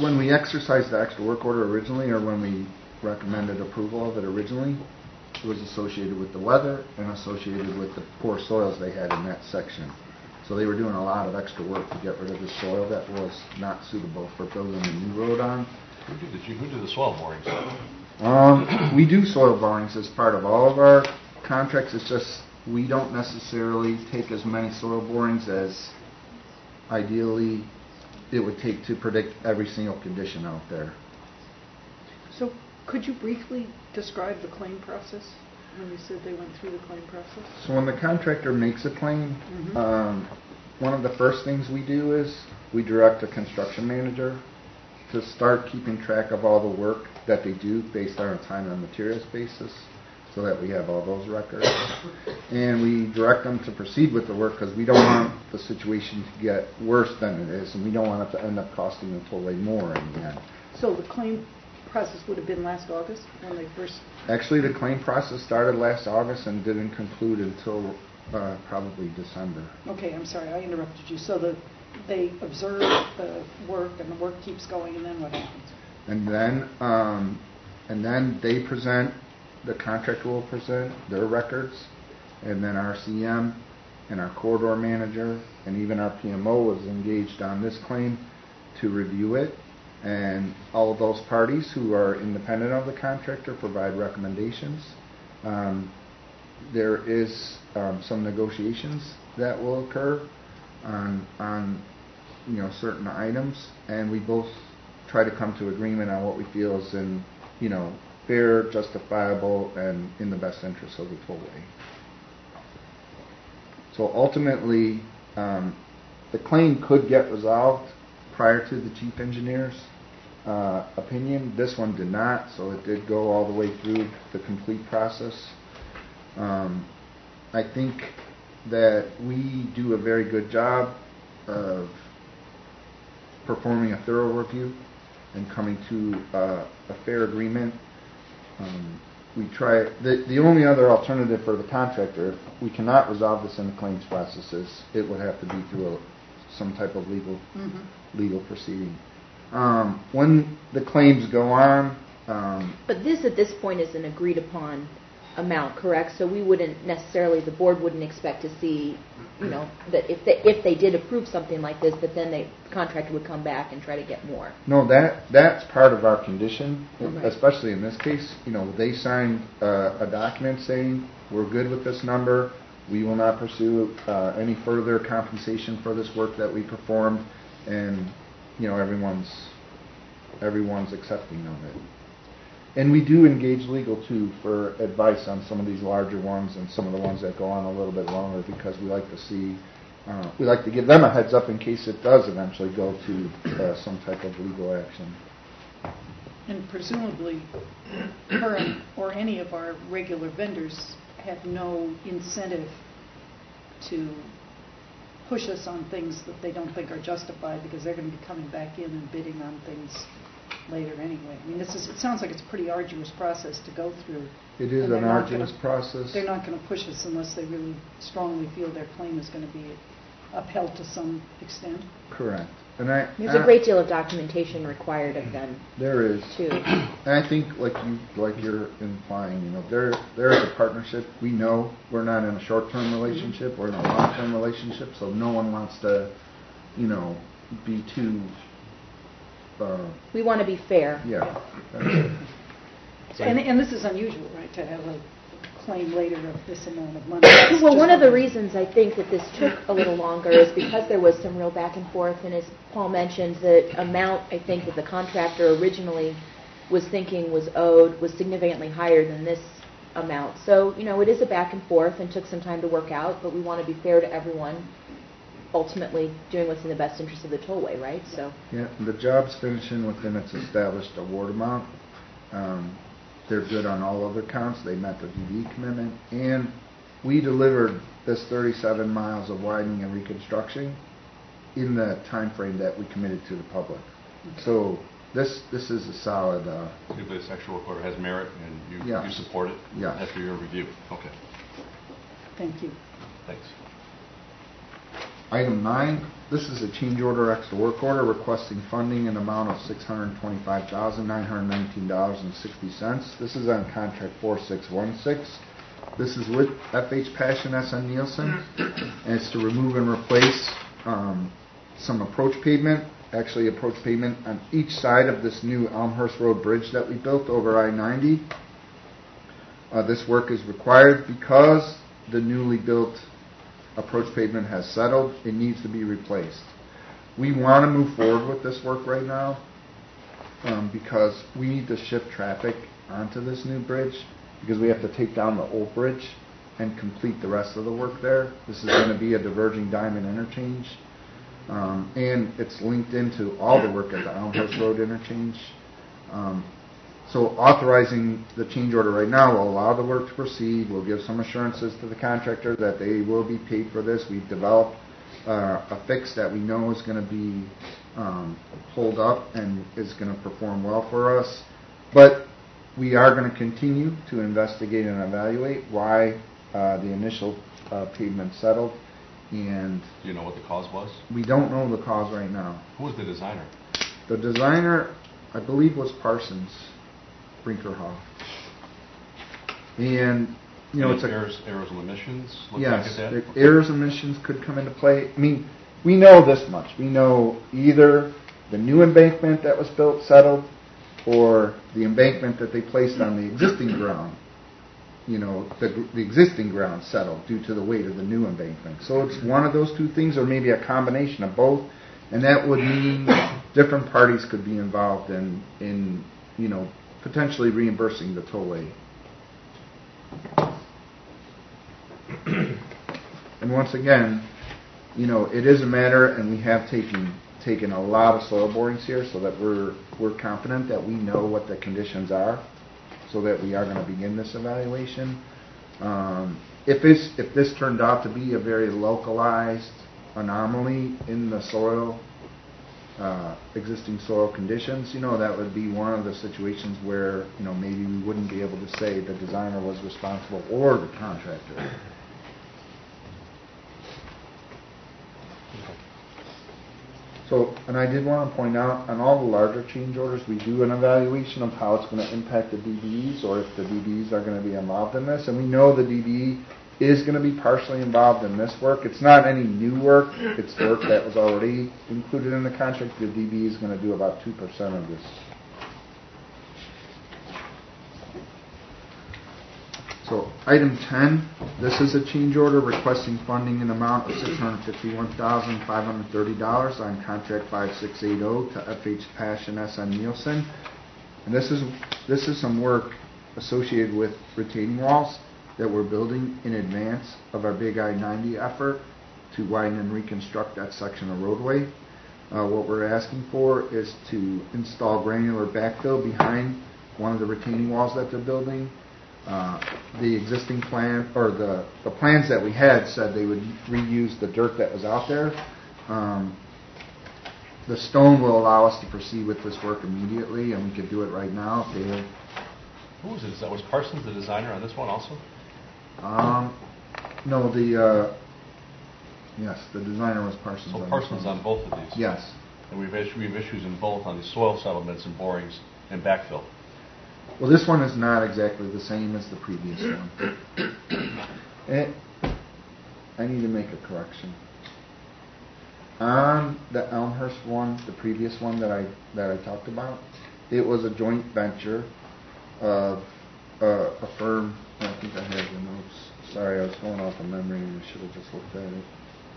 when we exercised the extra work order originally, or when we recommended approval of it originally, it was associated with the weather and associated with the poor soils they had in that section. So they were doing a lot of extra work to get rid of the soil that was not suitable for building a new road on. Who did the soil borings? We do soil borings as part of all of our contracts. It's just we don't necessarily take as many soil borings as ideally it would take to predict every single condition out there. So could you briefly describe the claim process when you said they went through the claim process? So when the contractor makes a claim, one of the first things we do is we direct a construction manager to start keeping track of all the work that they do based on a time and materials basis, so that we have all those records. And we direct them to proceed with the work because we don't want the situation to get worse than it is, and we don't want it to end up costing the tollway more in the end. So the claim process would have been last August when they first... Actually, the claim process started last August and didn't conclude until probably December. Okay, I'm sorry, I interrupted you. So they observe the work, and the work keeps going, and then what happens? And then they present, the contractor will present their records, and then our CM and our corridor manager and even our PMO is engaged on this claim to review it. And all of those parties who are independent of the contractor provide recommendations. There is some negotiations that will occur on certain items, and we both try to come to agreement on what we feel is in fair, justifiable, and in the best interest of the tollway. So ultimately, the claim could get resolved prior to the chief engineer's opinion. This one did not, so it did go all the way through the complete process. I think that we do a very good job of performing a thorough review and coming to a fair agreement. We try. The only other alternative for the contractor, if we cannot resolve this in the claims processes, it would have to be through some type of legal proceeding. When the claims go on. But this at this point is an agreed upon amount, correct? So we wouldn't necessarily, the board wouldn't expect to see, that if they did approve something like this, that then the contractor would come back and try to get more. No, that's part of our condition, right. Especially in this case. They signed a document saying we're good with this number. We will not pursue any further compensation for this work that we performed, and everyone's accepting of it. And we do engage legal too for advice on some of these larger ones and some of the ones that go on a little bit longer, because we like to see, we like to give them a heads up in case it does eventually go to some type of legal action. And presumably, current or any of our regular vendors have no incentive to push us on things that they don't think are justified, because they're going to be coming back in and bidding on things later anyway. I mean, it sounds like it's a pretty arduous process to go through. It is an arduous process. They're not going to push us unless they really strongly feel their claim is going to be upheld to some extent. Correct. And there's a great deal of documentation required of them. There is. Too. And I think, like you're implying, there is a partnership. We know we're not in a short-term relationship. We're in a long-term relationship. So no one wants to, be too. We want to be fair. Yeah. And this is unusual, right, to have a claim later of this amount of money. Well, one of the reasons I think that this took a little longer is because there was some real back and forth, and as Paul mentioned, the amount I think that the contractor originally was thinking was owed was significantly higher than this amount. So, it is a back and forth and took some time to work out, but we want to be fair to everyone, ultimately doing what's in the best interest of the tollway, right? So yeah, the job's finishing within its established award amount. They're good on all other counts. They met the DD commitment, and we delivered this 37 miles of widening and reconstruction in the time frame that we committed to the public. Okay. So this is a solid. This actual work order has merit, and you support it. Yeah. After your review. Okay. Thank you. Thanks. Item 9, this is a change order extra work order requesting funding in the amount of $625,919.60. This is on contract 4616. This is with FH Passion SN Nielsen, and it's to remove and replace some approach pavement, actually approach pavement on each side of this new Elmhurst Road bridge that we built over I-90. This work is required because the newly built approach pavement has settled. It needs to be replaced. We want to move forward with this work right now because we need to shift traffic onto this new bridge because we have to take down the old bridge and complete the rest of the work there. This is going to be a diverging diamond interchange, and it's linked into all the work at the Elmhurst Road interchange. So authorizing the change order right now will allow the work to proceed. We'll give some assurances to the contractor that they will be paid for this. We've developed a fix that we know is going to be pulled up and is going to perform well for us. But we are going to continue to investigate and evaluate why the initial pavement settled. And do you know what the cause was? We don't know the cause right now. Who was the designer? The designer, I believe, was Parsons Brinkerhoff. And it's errors and omissions. Yes, the errors and omissions could come into play. I mean, we know this much. We know either the new embankment that was built settled, or the embankment that they placed on the existing ground. The existing ground settled due to the weight of the new embankment. So it's one of those two things, or maybe a combination of both. And that would mean different parties could be involved in potentially reimbursing the tollway. And once again, it is a matter, and we have taken a lot of soil borings here so that we're confident that we know what the conditions are, so that we are going to begin this evaluation. If this turned out to be a very localized anomaly in the soil, existing soil conditions, that would be one of the situations where, maybe we wouldn't be able to say the designer was responsible or the contractor. So, and I did want to point out, on all the larger change orders, we do an evaluation of how it's going to impact the DBEs, or if the DBEs are going to be involved in this. And we know the DBE is going to be partially involved in this work. It's not any new work. It's work that was already included in the contract. The DBE is going to do about 2% of this. So item 10, this is a change order requesting funding in amount of $651,530 on contract 5680 to FH Passion SN Nielsen. And this is some work associated with retaining walls that we're building in advance of our big I-90 effort to widen and reconstruct that section of roadway. What we're asking for is to install granular backfill behind one of the retaining walls that they're building. The existing plan, or the plans that we had, said they would reuse the dirt that was out there. The stone will allow us to proceed with this work immediately, and we could do it right now. Who was it? Was Parsons the designer on this one also? No, yes, the designer was Parsons. So Parsons on both of these? Yes. And we have issues in both on the soil settlements and borings and backfill. Well, this one is not exactly the same as the previous one. I need to make a correction. On the Elmhurst one, the previous one that I talked about, it was a joint venture of a firm. I think I have the notes. Sorry, I was going off of memory and I should have just looked at it.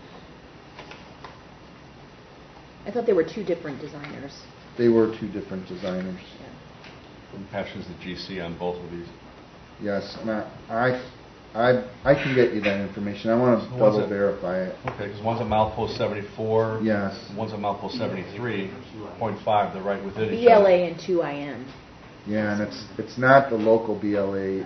I thought there were two different designers. They were two different designers. Yeah. And Passion's the GC on both of these. Yes, Matt, I can get you that information. I want to double verify it. Okay, because one's a milepost 74. Yes. One's a milepost 73.5. They're right within each other. BLA and 2IM. Yeah, and it's not the local BLA.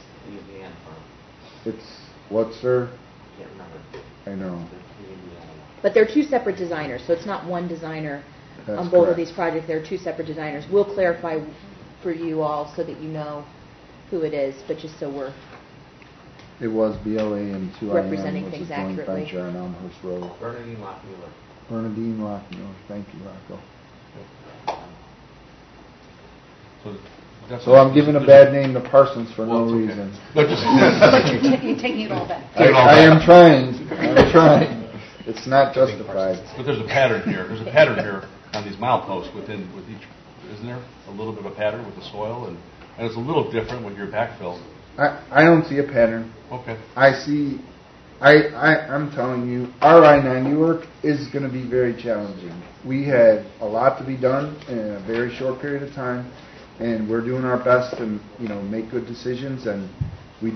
It's what, sir? Can't remember. I know. But they're two separate designers, so it's not one designer That's on both correct. of these projects. They're two separate designers. We'll clarify for you all so that you know who it is, but just so we're It was BLA and 2IM, Representing which is things joint accurately. venture on Elmhurst Road. Bernadine Lockmuller. Bernadine Lockmuir. Thank you, Rocco. So I'm giving a bad name to Parsons for no Well, it's okay. reason. No, just, But you're taking it all back. I am trying. I'm trying. It's not justified. but there's a pattern here. There's a pattern here on these mileposts with each, isn't there? A little bit of a pattern with the soil, and it's a little different with your backfill. I don't see a pattern. Okay. I'm telling you, our I-90 work is going to be very challenging. We had a lot to be done in a very short period of time, and we're doing our best to, make good decisions. And we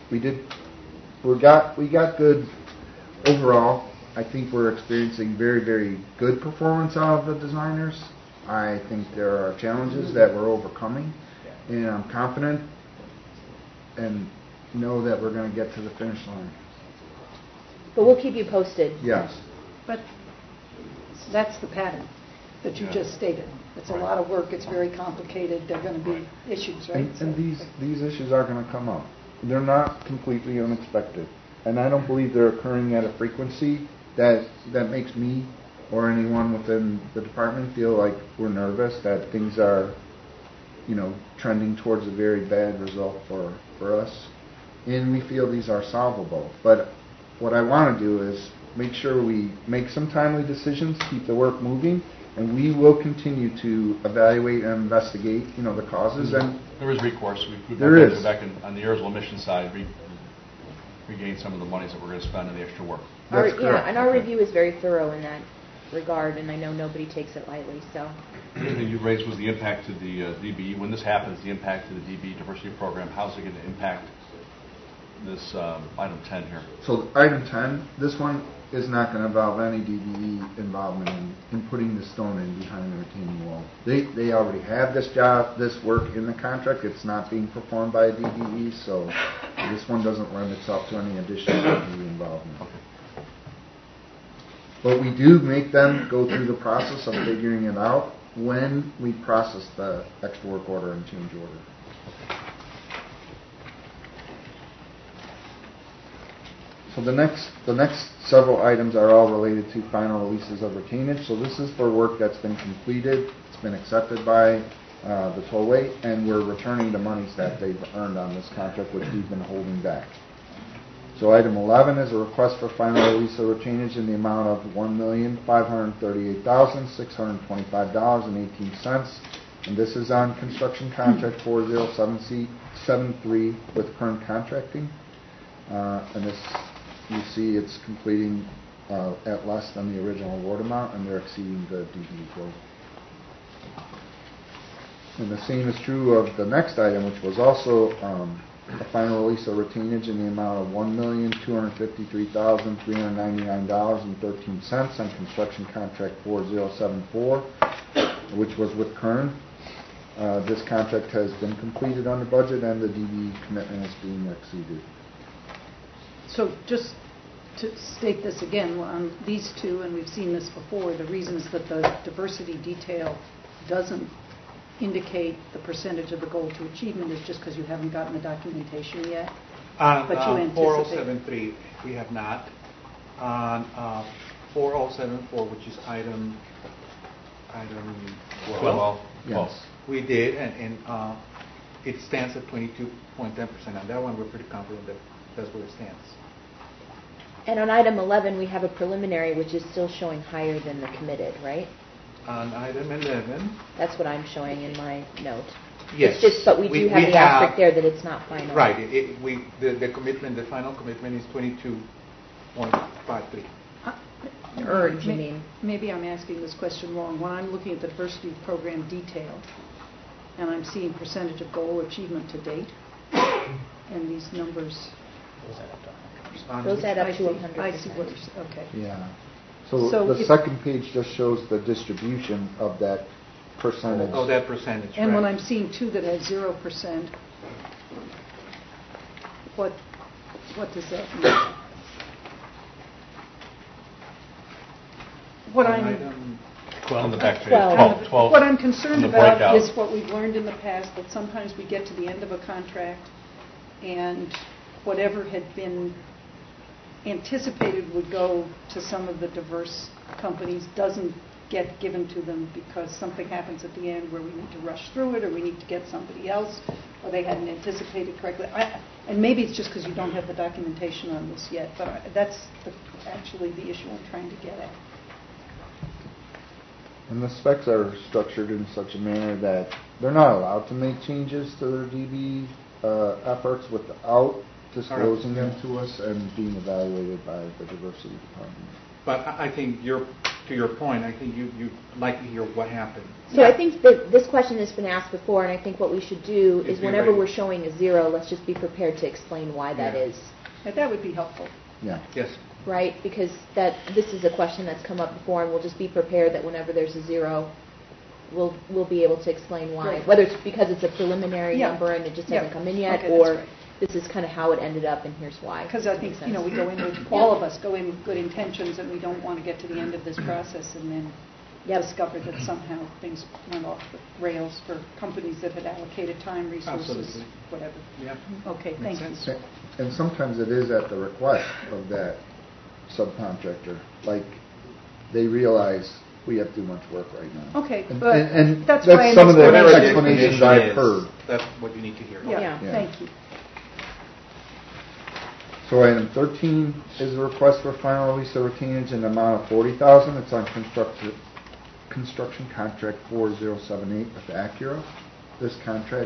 got good overall. I think we're experiencing very, very good performance out of the designers. I think there are challenges that we're overcoming, and I'm confident and know that we're going to get to the finish line. But we'll keep you posted. Yes. But that's the pattern that you just stated. It's a lot of work, it's very complicated, there are going to be issues, right? And these issues are going to come up. They're not completely unexpected. And I don't believe they're occurring at a frequency that makes me or anyone within the department feel like we're nervous, that things are, trending towards a very bad result for us. And we feel these are solvable. But what I want to do is make sure we make some timely decisions, keep the work moving, and we will continue to evaluate and investigate, the causes. And There is recourse. We've There is. back on the Arizona mission side, regain some of the monies that we're going to spend on the extra work. That's correct. And our review is very thorough in that regard, and I know nobody takes it lightly. So, The other thing you raised was the impact to the DBE. When this happens, the impact to the DBE diversity program, how's it going to impact this item 10 here? So item 10, this one is not going to involve any DBE involvement in putting the stone in behind the retaining wall. They already have this work in the contract. It's not being performed by a DBE, so this one doesn't lend itself to any additional DBE involvement. Okay. But we do make them go through the process of figuring it out when we process the extra work order and change order. So the next several items are all related to final releases of retainage. So this is for work that's been completed, it's been accepted by the tollway, and we're returning the monies that they've earned on this contract, which we've been holding back. So item 11 is a request for final release of retainage in the amount of $1,538,625.18, and this is on construction contract 40773 with current contracting, and this. You see it's completing at less than the original award amount, and they're exceeding the DBE quote. And the same is true of the next item, which was also a final release of retainage in the amount of $1,253,399.13 on construction contract 4074, which was with Kern. This contract has been completed under budget, and the DBE commitment is being exceeded. So just to state this again, on these two, and we've seen this before, the reasons that the diversity detail doesn't indicate the percentage of the goal to achievement is just because you haven't gotten the documentation yet. But you anticipate. 4073, we have not. On 4074, which is item 12, Yes. we did, and it stands at 22.10%. On that one, we're pretty confident that that's where it stands. and on item 11, we have a preliminary, which is still showing higher than the committed, right? On item 11, That's what I'm showing in my note. yes. It's just, but we do have the asterisk there that it's not final. Right. The commitment, the final commitment is 22.53. Urge, you mean. Maybe I'm asking this question wrong. When I'm looking at the diversity program detail, and I'm seeing percentage of goal achievement to date, and these numbers. Those add up to 100%. I see what you're saying. Okay. Yeah. So So the if- second page just shows the distribution of that percentage. Oh, that percentage. And right. when I'm seeing two that have 0%, what does that mean? What On I'm item On the back page. 12. 12. What I'm concerned on the about breakout. is what we've learned in the past, that sometimes we get to the end of a contract and whatever had been anticipated would go to some of the diverse companies doesn't get given to them because something happens at the end where we need to rush through it, or we need to get somebody else, or they hadn't anticipated correctly. And maybe it's just because you don't have the documentation on this yet, but that's actually the issue I'm trying to get at. And the specs are structured in such a manner that they're not allowed to make changes to their DB efforts without disclosing them to us and being evaluated by the diversity department. But I think to your point, I think you'd like to hear what happened. So I think that this question has been asked before, and I think what we should do is whenever we're showing a 0, let's just be prepared to explain why that is. That would be helpful. Yeah. Yes. Right? Because this is a question that's come up before, and we'll just be prepared that whenever there's a 0, we'll be able to explain why. Right. Whether it's because it's a preliminary Yeah. number and it just hasn't Yeah. come in yet, Okay, that's or right. this is kind of how it ended up and here's why. Because I think, we go in with, all of us go in with good intentions, and we don't want to get to the end of this process and then discover that somehow things went off the rails for companies that had allocated time, resources, Absolutely. whatever. Yeah. Okay, thank you. Makes sense. And sometimes it is at the request of that subcontractor. Like, they realize we have too much work right now. Okay, And, but and that's that's why I some of the understand. Whatever the explanations explanation I've is, heard. That's what you need to hear. Yeah, Yeah. thank you. So item 13 is a request for final release of retainage in the amount of $40,000. It's on construction contract 4078 with Acura. This contract,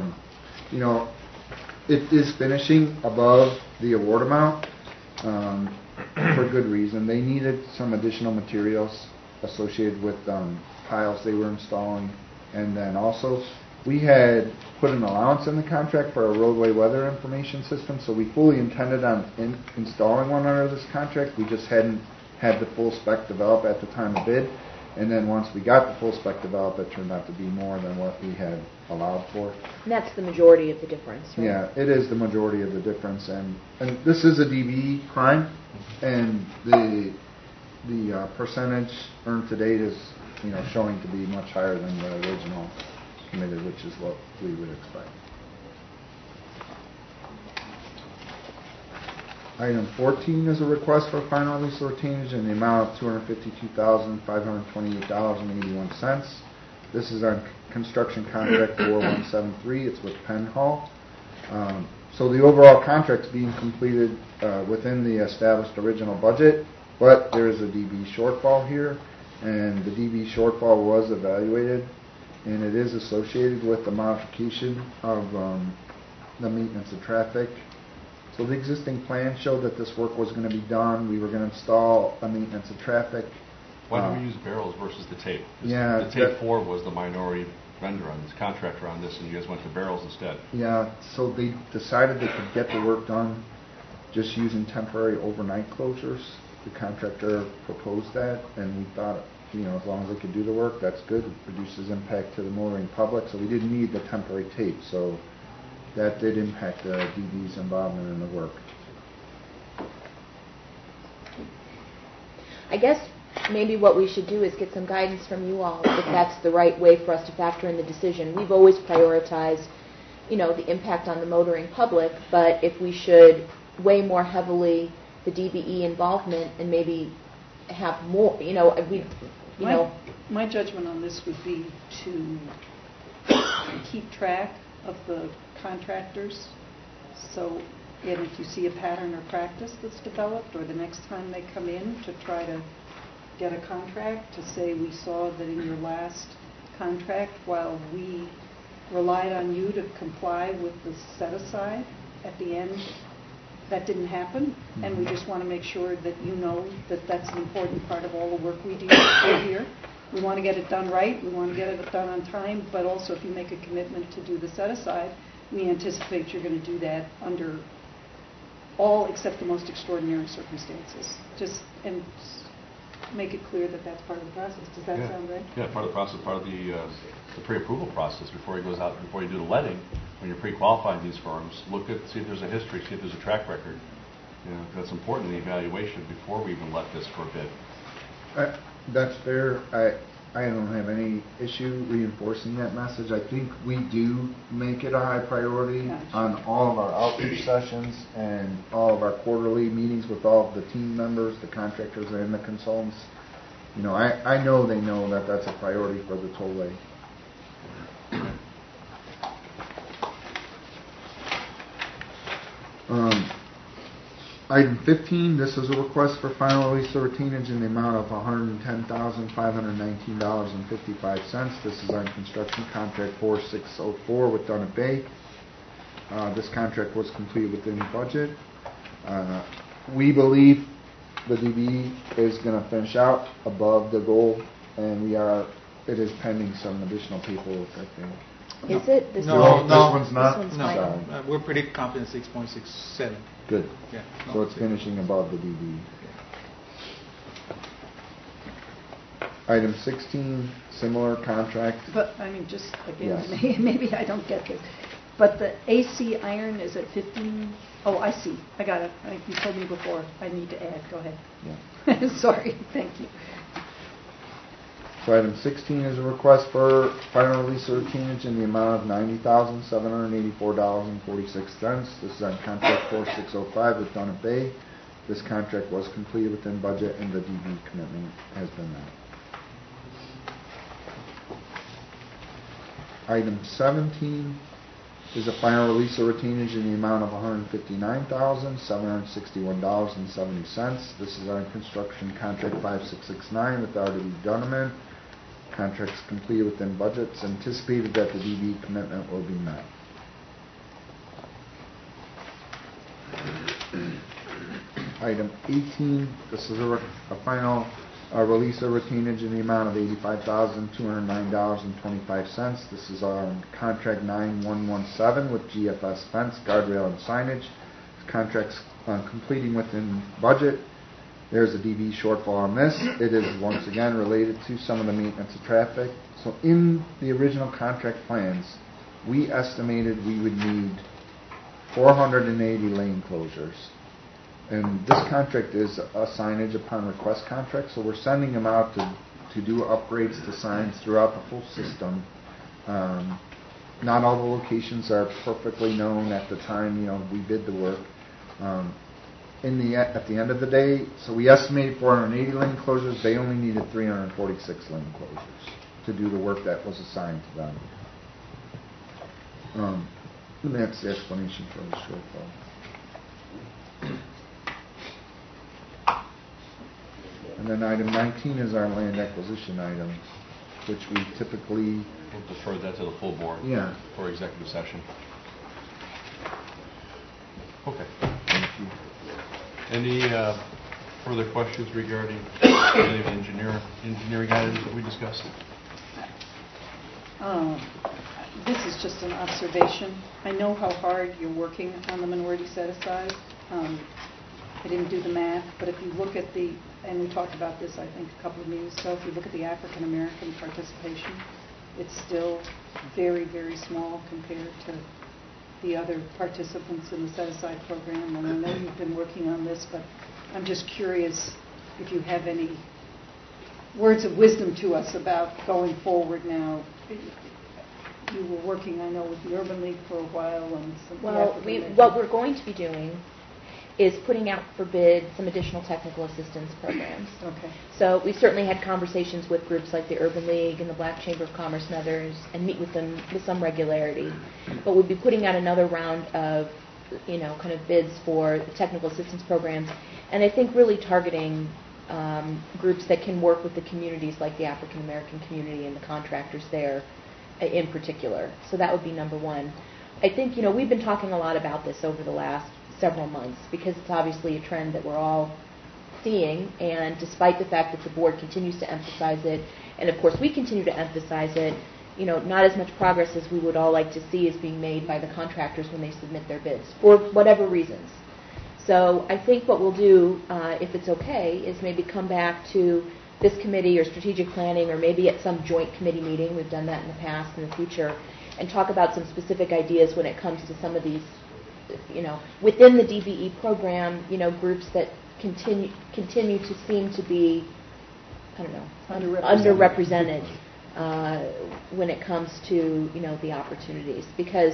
it is finishing above the award amount for good reason. They needed some additional materials associated with piles they were installing, and then also we had put an allowance in the contract for a roadway weather information system, so we fully intended on installing one under this contract. We just hadn't had the full spec developed at the time of bid, and then once we got the full spec developed, it turned out to be more than what we had allowed for. And that's the majority of the difference, right? Yeah, it is the majority of the difference, and this is a DB crime, and the percentage earned to date is showing to be much higher than the original committed, which is what we would expect. Item 14 is a request for final release of retainage in the amount of $252,528.81. This is on construction contract 4173. It's with Penn Hall. So the overall contract's being completed within the established original budget, but there is a DB shortfall here, and the DB shortfall was evaluated, and it is associated with the modification of the maintenance of traffic. So the existing plan showed that this work was going to be done. We were going to install a maintenance of traffic. Why do we use barrels versus the tape? 'Cause Yeah, the tape 4 was the minority vendor on this, contractor on this, and you guys went to barrels instead. Yeah, so they decided they could get the work done just using temporary overnight closures. The contractor proposed that, and we thought, as long as they could do the work, that's good. It reduces impact to the motoring public, so we didn't need the temporary tape. So that did impact the DB's involvement in the work. I guess maybe what we should do is get some guidance from you all if that's the right way for us to factor in the decision. We've always prioritized, the impact on the motoring public, but if we should weigh more heavily the DBE involvement and maybe have more, My judgment on this would be to keep track of the contractors. So, and if you see a pattern or practice that's developed, or the next time they come in to try to get a contract, to say, we saw that in your last contract, while we relied on you to comply with the set-aside, at the end, that didn't happen, and we just want to make sure that you know that that's an important part of all the work we do here. We want to get it done right, we want to get it done on time, but also if you make a commitment to do the set-aside, we anticipate you're going to do that under all except the most extraordinary circumstances. And make it clear that that's part of the process. Does that sound right? Yeah, part of the process, part of the pre-approval process before he goes out, before you do the letting, when you're pre-qualifying these firms, see if there's a history, see if there's a track record. That's important in the evaluation before we even let this for a bid. That's fair. I don't have any issue reinforcing that message. I think we do make it a high priority Gotcha. on all of our outreach sessions and all of our quarterly meetings with all of the team members, the contractors and the consultants. You know, I know they know that that's a priority for the tollway. Item 15, this is a request for final release of retainage in the amount of $110,519.55. This is on construction contract 4604 with Dun & Bay. This contract was completed within budget. We believe the DB is going to finish out above the goal, and it is pending some additional paperwork, I think. Is it? This No, is- This one's not? This one's No, final. we're pretty confident 6.67. Good. Yeah. So it's finishing above the DB. Item 16, similar contract. But, I mean, just again, Yes. maybe I don't get this, but the AC iron is at 15? Oh, I see, I got it. You told me before, I need to add, go ahead. Yeah. Sorry, thank you. So item 16 is a request for final release of retainage in the amount of $90,784.46. This is on contract 4605 with Dun & Bay. This contract was completed within budget and the DB commitment has been met. Item 17 is a final release of retainage in the amount of $159,761.70. This is on construction contract 5669 with RW Dunneman. Contracts completed within budgets. Anticipated that the DB commitment will be met. Item 18, this is a final release of retainage in the amount of $85,209.25. This is on contract 9117 with GFS Fence, Guardrail, and Signage. This contract's completing within budget. There's a DB shortfall on this. It is once again related to some of the maintenance of traffic. So in the original contract plans, we estimated we would need 480 lane closures. And this contract is a signage upon request contract, so we're sending them out to do upgrades to signs throughout the full system. Not all the locations are perfectly known at the time, we bid the work. At the end of the day, so we estimated 480 lane closures. They only needed 346 lane closures to do the work that was assigned to them. And that's the explanation for the shortfall. And then item 19 is our land acquisition item, which we typically... We'll defer that to the full board. Yeah. For executive session. Okay. Thank you. Any further questions regarding any of the engineering items that we discussed? This is just an observation. I know how hard you're working on the minority set-aside. I didn't do the math, but if you look at and we talked about this, I think, a couple of meetings ago, if you look at the African-American participation, it's still very, very small compared to the other participants in the set-aside program. And I know you've been working on this, but I'm just curious if you have any words of wisdom to us about going forward now. You were working, I know, with the Urban League for a while. What we're going to be doing is putting out for bid some additional technical assistance programs. Okay. So we certainly had conversations with groups like the Urban League and the Black Chamber of Commerce and others, and meet with them with some regularity. But we'll be putting out another round of, kind of bids for the technical assistance programs, and I think really targeting groups that can work with the communities like the African American community and the contractors there in particular. So that would be number one. I think, we've been talking a lot about this over the last several months because it's obviously a trend that we're all seeing, and despite the fact that the board continues to emphasize it, and of course we continue to emphasize it, not as much progress as we would all like to see is being made by the contractors when they submit their bids for whatever reasons. So I think what we'll do, if it's okay, is maybe come back to this committee or strategic planning, or maybe at some joint committee meeting, we've done that in the past, in the future, and talk about some specific ideas when it comes to some of these, within the DBE program, groups that continue to seem to be I don't know, Underrepresented. when it comes to, the opportunities. Because,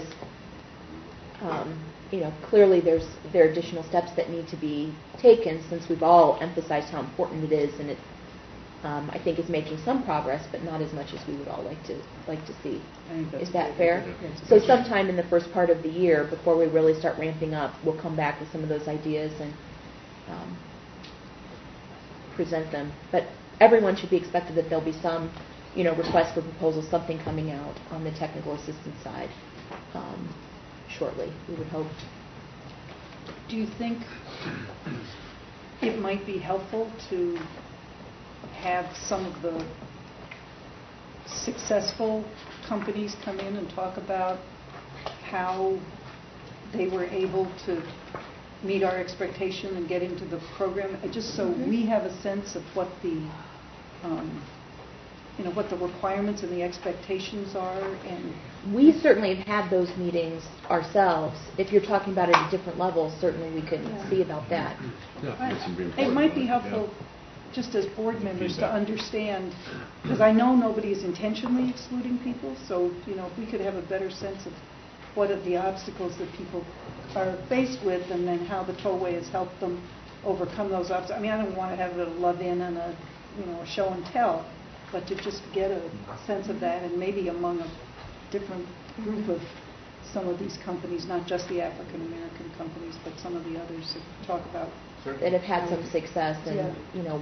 clearly there are additional steps that need to be taken, since we've all emphasized how important it is, and it, I think it's making some progress, but not as much as we would all like to see. I think that's Is that good. fair? Yes. So sometime in the first part of the year, before we really start ramping up, we'll come back with some of those ideas and present them. But everyone should be expected that there'll be some, request for proposals, something coming out on the technical assistance side shortly, we would hope. Do you think it might be helpful to have some of the successful companies come in and talk about how they were able to meet our expectation and get into the program, just so we have a sense of what the what the requirements and the expectations are? And we certainly have had those meetings ourselves. If you're talking about it at different levels, certainly we can see about that. It might be helpful, just as board members, to understand, because I know nobody is intentionally excluding people, so, if we could have a better sense of what are the obstacles that people are faced with, and then how the tollway has helped them overcome those obstacles. I mean, I don't want to have a love-in and a show and tell, but to just get a sense of that, and maybe among a different group of some of these companies, not just the African American companies, but some of the others, to talk about. That have had some success, and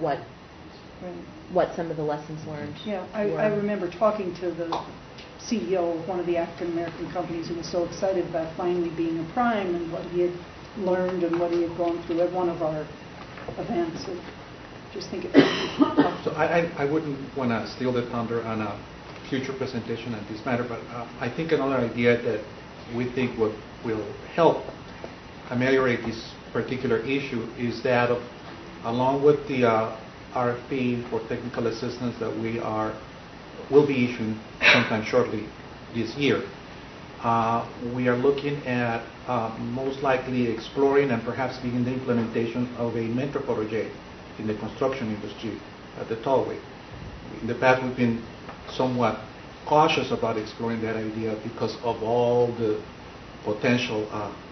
what some of the lessons learned. Yeah, I remember talking to the CEO of one of the African American companies who was so excited about finally being a prime, and what he had learned and what he had gone through at one of our events. And just think it might be helpful. So I wouldn't want to steal the thunder on a future presentation on this matter, but I think another idea that we think will help ameliorate this particular issue is that along with the RFP for technical assistance that will be issuing sometime shortly this year, we are looking at most likely exploring and perhaps begin the implementation of a mentor project in the construction industry at the tollway. In the past, we've been somewhat cautious about exploring that idea because of all the potential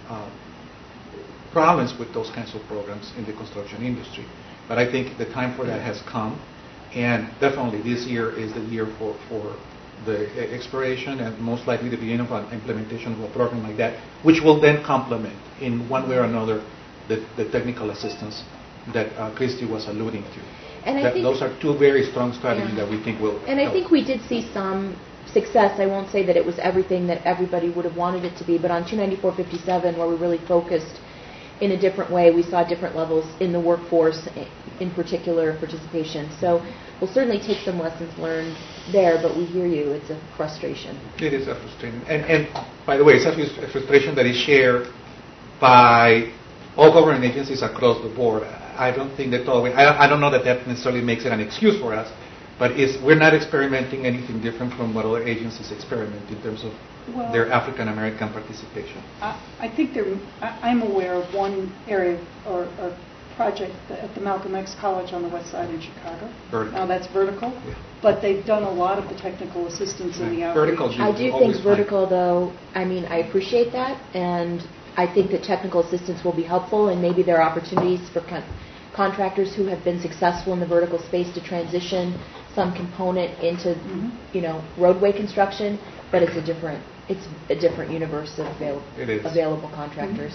problems with those kinds of programs in the construction industry. But I think the time for that has come, and definitely this year is the year for the exploration and most likely the beginning of an implementation of a program like that, which will then complement in one way or another the technical assistance that Christy was alluding to. And I think those are two very strong strategies that we think will And help. I think we did see some success. I won't say that it was everything that everybody would have wanted it to be, but on 294.57, where we really focused in a different way, we saw different levels in the workforce, in particular participation. So we'll certainly take some lessons learned there, but we hear you. It's a frustration. It is a frustration. And by the way, it's a frustration that is shared by all government agencies across the board. I don't think that I don't know that necessarily makes it an excuse for us, but we're not experimenting anything different from what other agencies experiment in terms of their African American participation. I think I'm aware of one area or project at the Malcolm X College on the west side in Chicago. Vertical. Now that's vertical, Yeah. but they've done a lot of the technical assistance in the outreach. Vertical. I do think vertical, though, I appreciate that, and I think that technical assistance will be helpful, and maybe there are opportunities for contractors who have been successful in the vertical space to transition some component into, roadway construction, but it's a different universe of available contractors.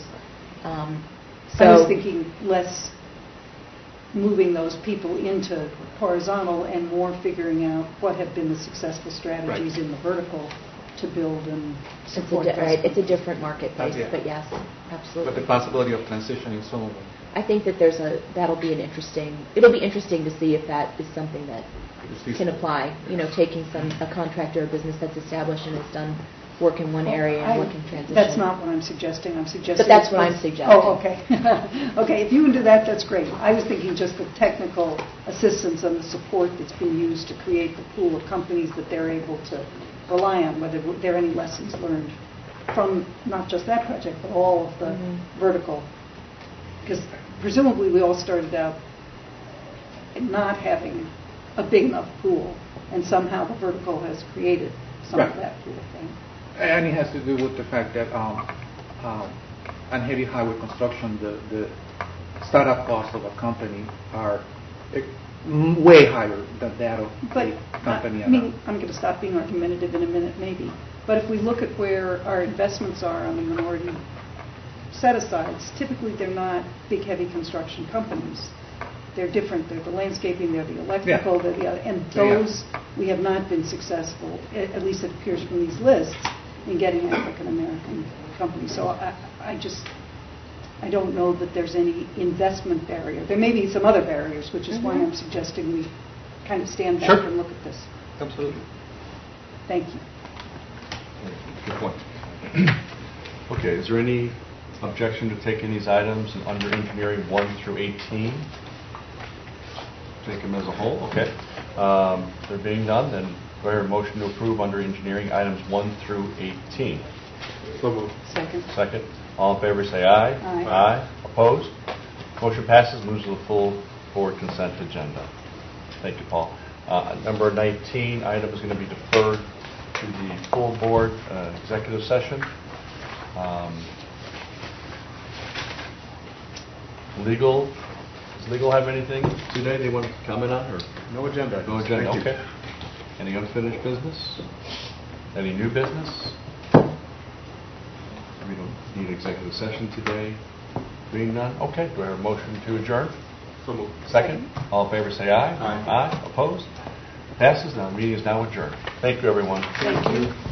I was thinking less moving those people into horizontal and more figuring out what have been the successful strategies in the vertical to build and support. It's a different marketplace, but yes, absolutely. But the possibility of transition in some of them. I think that it'll be interesting to see if that is something that can apply. Taking a contractor or business that's established and has done work in one area and work in transition. That's not what I'm suggesting. I'm suggesting. But that's what I'm suggesting. Oh, okay. Okay, if you can do that, that's great. I was thinking just the technical assistance and the support that's been used to create the pool of companies that they're able to rely on, whether there are any lessons learned from not just that project, but all of the vertical. Because presumably we all started out not having a big enough pool, and somehow the vertical has created some of Right. that pool thing. And it has to do with the fact that on heavy highway construction, the startup costs of a company are way higher than that of But, a company. I mean, I'm going to stop being argumentative in a minute, maybe. But if we look at where our investments are on the minority set-asides, typically they're not big, heavy construction companies. They're different. They're the landscaping, they're the electrical, Yeah. they're the other. And Yeah. those, we have not been successful, at least it appears from these lists, in getting African-American companies. So I don't know that there's any investment barrier. There may be some other barriers, which is why I'm suggesting we kind of stand back Sure. and look at this. Absolutely. Thank you. Good point. Okay, is there any objection to taking these items under engineering 1 through 18? Take them as a whole, okay. There being none, then do I hear a motion to approve under engineering items 1 through 18? So moved. Second. Second. All in favor say aye. Aye. Aye. Opposed? Motion passes, moves to the full board consent agenda. Thank you, Paul. Number 19, item is going to be deferred to the full board executive session. Legal, does legal have anything today they want to comment on, or? No agenda. No agenda, Thank you. okay. Any unfinished business? Any new business? We don't need executive session today. Being none, okay. Do I have a motion to adjourn? So moved. Second. All in favor say aye. Aye. Aye. Opposed? Passes. Now, meeting is now adjourned. Thank you, everyone. Thank you.